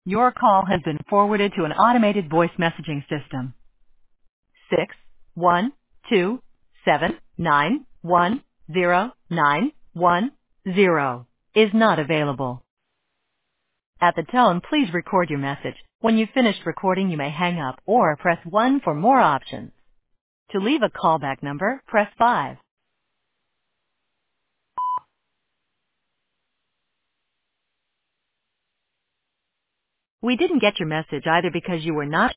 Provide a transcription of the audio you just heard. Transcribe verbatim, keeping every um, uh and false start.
Your call has been forwarded to an automated voice messaging system. Six one two seven nine one zero nine one zero is not available. At the tone, please record your message. When you've finished recording, you may hang up or press one for more options. To leave a callback number, press five. We didn't get your message either because you were not